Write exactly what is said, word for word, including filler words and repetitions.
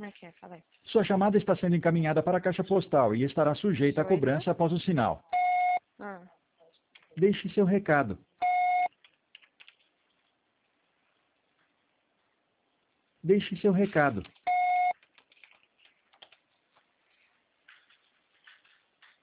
Como é que é? Fala aí. Sua chamada está sendo encaminhada para a caixa postal e estará sujeita a Oi, cobrança após o sinal. Ah, Deixe seu recado. Deixe seu recado.